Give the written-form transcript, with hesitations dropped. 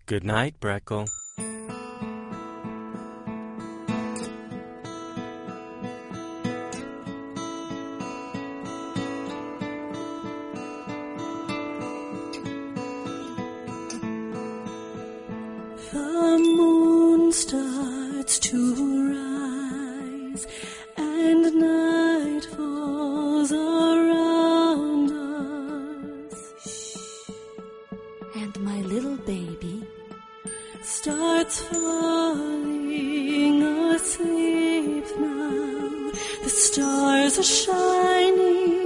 Good night, Breckle. The moon starts to rise, and night falls around us. And my little baby starts falling asleep now. The stars are shining.